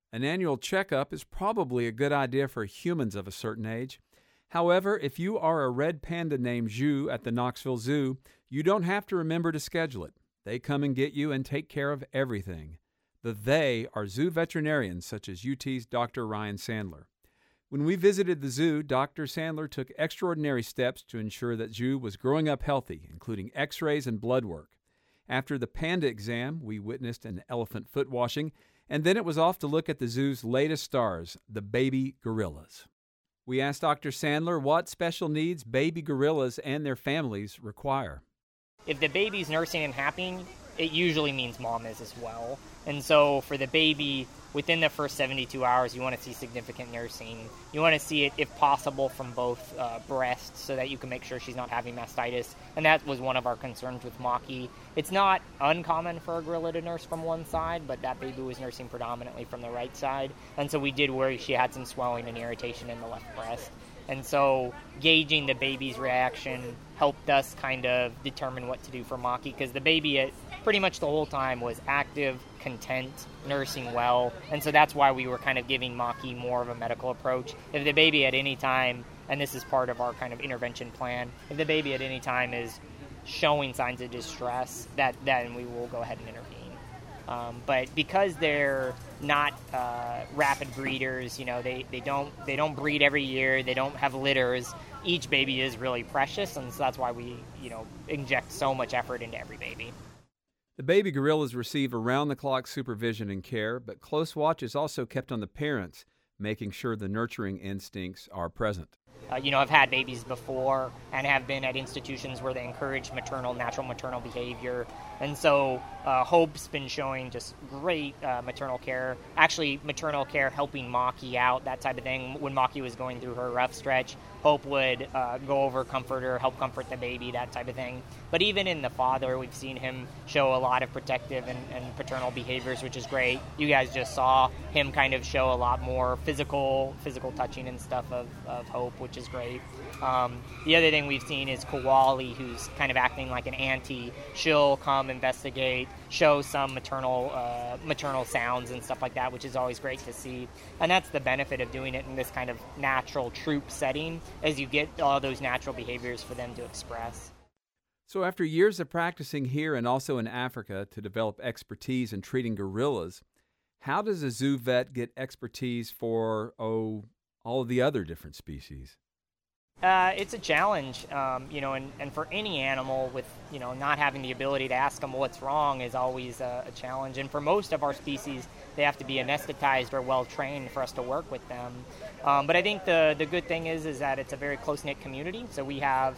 An annual checkup is probably a good idea for humans of a certain age. However, if you are a red panda named Zhu at the Knoxville Zoo, you don't have to remember to schedule it. They come and get you and take care of everything. The they are zoo veterinarians such as UT's Dr. Ryan Sandler. When we visited the zoo, Dr. Sandler took extraordinary steps to ensure that Zhu was growing up healthy, including x-rays and blood work. After the panda exam, we witnessed an elephant foot washing, and then it was off to look at the zoo's latest stars, the baby gorillas. We asked Dr. Sandler what special needs baby gorillas and their families require. If the baby's nursing and happy, it usually means mom is as well. And so for the baby, within the first 72 hours, you want to see significant nursing. You want to see it, if possible, from both breasts so that you can make sure she's not having mastitis. And that was one of our concerns with Maki. It's not uncommon for a gorilla to nurse from one side, but that baby was nursing predominantly from the right side. And so we did worry she had some swelling and irritation in the left breast. And so gauging the baby's reaction helped us kind of determine what to do for Maki, because the baby pretty much the whole time was active, content, nursing well. And so that's why we were kind of giving Maki more of a medical approach. If the baby at any time, and this is part of our kind of intervention plan, if the baby at any time is showing signs of distress, then we will go ahead and intervene. But because they're not rapid breeders, they don't breed every year. They don't have litters. Each baby is really precious, and so that's why we inject so much effort into every baby. The baby gorillas receive around-the-clock supervision and care, but close watch is also kept on the parents, making sure the nurturing instincts are present. I've had babies before and have been at institutions where they encourage natural maternal behavior. And so Hope's been showing just great maternal care. Actually, maternal care helping Maki out, that type of thing. When Maki was going through her rough stretch, Hope would go over, comfort her, help comfort the baby, that type of thing. But even in the father, we've seen him show a lot of protective and paternal behaviors, which is great. You guys just saw him kind of show a lot more physical touching and stuff of Hope, which is great. The other thing we've seen is Kawali, who's kind of acting like an auntie. She'll come investigate, show some maternal sounds and stuff like that, which is always great to see. And that's the benefit of doing it in this kind of natural troop setting, as you get all those natural behaviors for them to express. So after years of practicing here and also in Africa to develop expertise in treating gorillas, how does a zoo vet get expertise for, all of the other different species? It's a challenge, and for any animal with, not having the ability to ask them what's wrong is always a challenge. And for most of our species, they have to be anesthetized or well-trained for us to work with them. But I think the good thing is that it's a very close-knit community. So we have,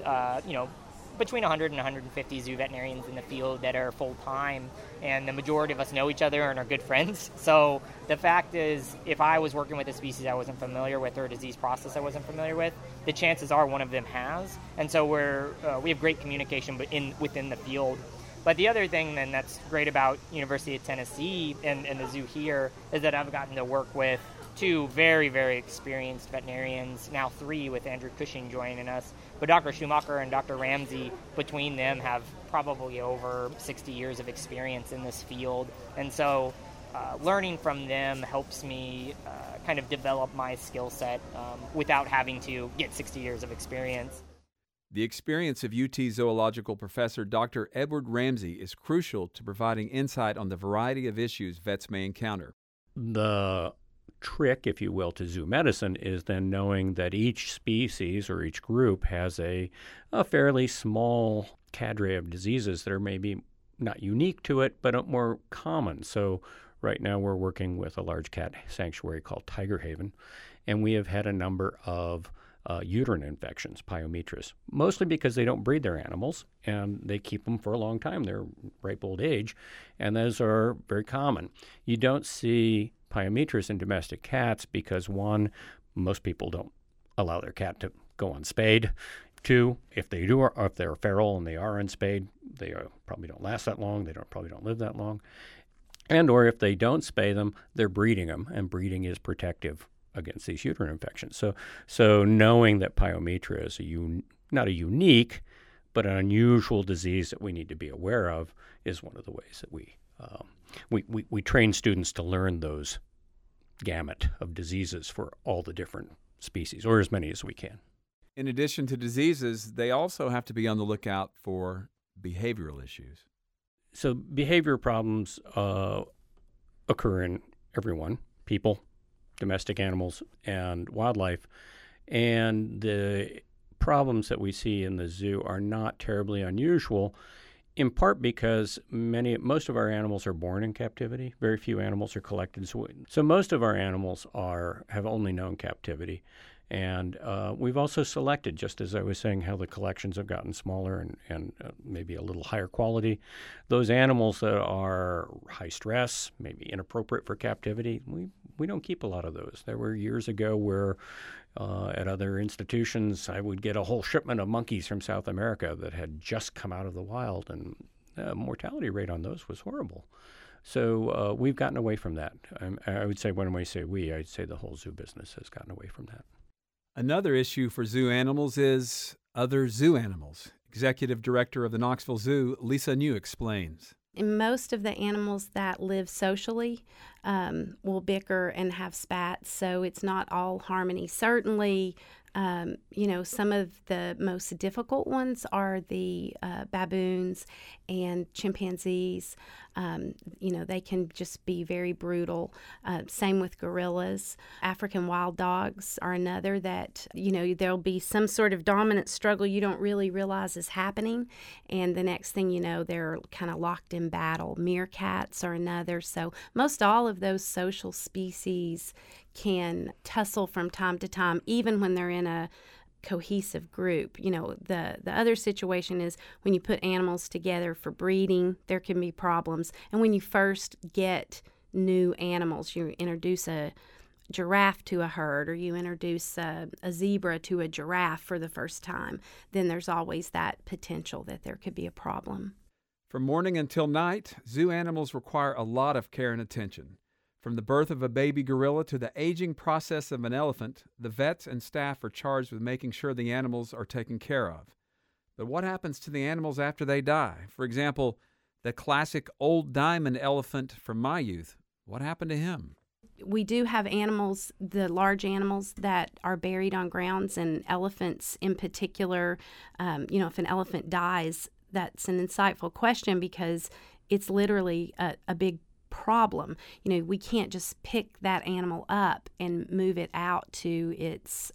between 100 and 150 zoo veterinarians in the field that are full-time, and the majority of us know each other and are good friends. So the fact is, if I was working with a species I wasn't familiar with or a disease process I wasn't familiar with, the chances are one of them has. And so we have great communication within the field. But the other thing then that's great about University of Tennessee and the zoo here is that I've gotten to work with two very, very experienced veterinarians, now three with Andrew Cushing joining us. But Dr. Schumacher and Dr. Ramsey, between them, have probably over 60 years of experience in this field. And so learning from them helps me kind of develop my skill set without having to get 60 years of experience. The experience of UT zoological professor Dr. Edward Ramsey is crucial to providing insight on the variety of issues vets may encounter. The trick, if you will, to zoo medicine is then knowing that each species or each group has a fairly small cadre of diseases that are maybe not unique to it, but more common. So right now we're working with a large cat sanctuary called Tiger Haven, and we have had a number of uterine infections, pyometris, mostly because they don't breed their animals and they keep them for a long time. They're ripe old age, and those are very common. You don't see pyometris in domestic cats because, one, most people don't allow their cat to go unspayed. Two, if they do, or if they're feral and they are unspayed, they probably don't last that long. They probably don't live that long. And or if they don't spay them, they're breeding them, and breeding is protective against these uterine infections. So knowing that pyometra is not a unique, but an unusual disease that we need to be aware of is one of the ways that we train students to learn those gamut of diseases for all the different species, or as many as we can. In addition to diseases, they also have to be on the lookout for behavioral issues. So behavior problems occur in everyone, people, domestic animals, and wildlife. And the problems that we see in the zoo are not terribly unusual, in part because most of our animals are born in captivity. Very few animals are collected. So most of our animals have only known captivity. And we've also selected, just as I was saying, how the collections have gotten smaller and maybe a little higher quality. Those animals that are high stress, maybe inappropriate for captivity, we don't keep a lot of those. There were years ago where at other institutions I would get a whole shipment of monkeys from South America that had just come out of the wild, and the mortality rate on those was horrible. So we've gotten away from that. I would say, when I say we, I'd say the whole zoo business has gotten away from that. Another issue for zoo animals is other zoo animals. Executive Director of the Knoxville Zoo, Lisa New, explains. Most of the animals that live socially will bicker and have spats, so it's not all harmony. Certainly, some of the most difficult ones are the baboons and chimpanzees. They can just be very brutal. Same with gorillas. African wild dogs are another that, there'll be some sort of dominant struggle you don't really realize is happening, and the next thing you know, they're kind of locked in battle. Meerkats are another. So most all of those social species can tussle from time to time, even when they're in a cohesive group. The other situation is when you put animals together for breeding, there can be problems. And when you first get new animals, you introduce a giraffe to a herd, or you introduce a zebra to a giraffe for the first time, then there's always that potential that there could be a problem. From morning until night, zoo animals require a lot of care and attention. From the birth of a baby gorilla to the aging process of an elephant, the vets and staff are charged with making sure the animals are taken care of. But what happens to the animals after they die? For example, the classic old diamond elephant from my youth. What happened to him? We do have animals, the large animals that are buried on grounds, and elephants in particular. If an elephant dies, that's an insightful question because it's literally a big problem. We can't just pick that animal up and move it out to its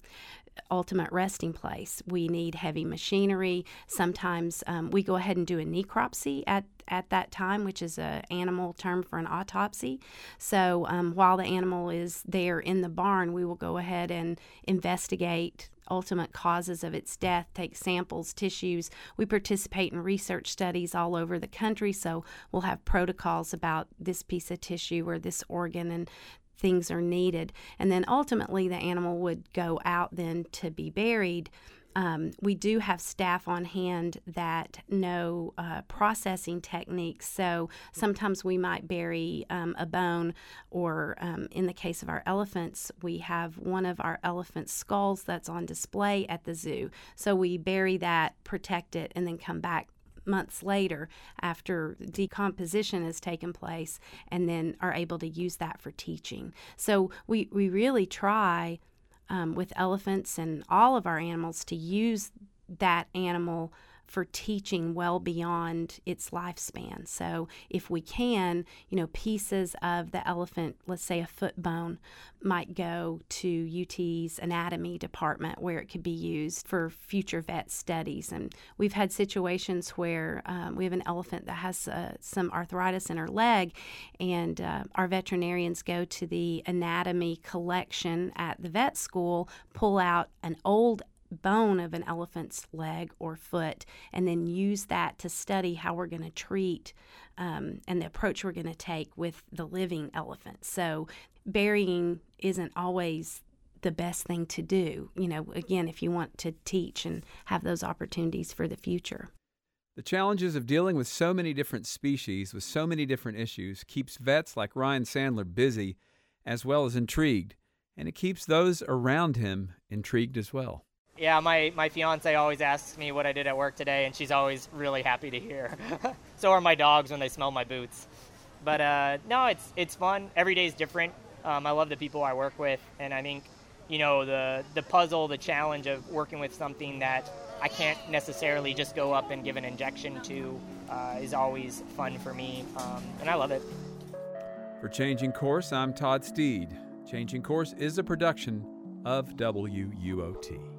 ultimate resting place. We need heavy machinery. Sometimes we go ahead and do a necropsy at that time, which is an animal term for an autopsy. So while the animal is there in the barn, we will go ahead and investigate ultimate causes of its death, take samples, tissues. We participate in research studies all over the country, so we'll have protocols about this piece of tissue or this organ, and things are needed. And then ultimately the animal would go out then to be buried. We do have staff on hand that know processing techniques. So sometimes we might bury a bone, or in the case of our elephants, we have one of our elephant skulls that's on display at the zoo. So we bury that, protect it, and then come back months later after decomposition has taken place, and then are able to use that for teaching. So we really try with elephants and all of our animals to use that animal for teaching well beyond its lifespan. So if we can, pieces of the elephant, let's say a foot bone, might go to UT's anatomy department where it could be used for future vet studies. And we've had situations where we have an elephant that has some arthritis in her leg, and our veterinarians go to the anatomy collection at the vet school, pull out an old bone of an elephant's leg or foot, and then use that to study how we're going to treat and the approach we're going to take with the living elephant. So burying isn't always the best thing to do, again, if you want to teach and have those opportunities for the future. The challenges of dealing with so many different species with so many different issues keeps vets like Ryan Sandler busy as well as intrigued, and it keeps those around him intrigued as well. Yeah, my fiance always asks me what I did at work today, and she's always really happy to hear. So are my dogs when they smell my boots. But no, it's fun. Every day is different. I love the people I work with, and I think, the puzzle, the challenge of working with something that I can't necessarily just go up and give an injection to is always fun for me, and I love it. For Changing Course, I'm Todd Steed. Changing Course is a production of WUOT.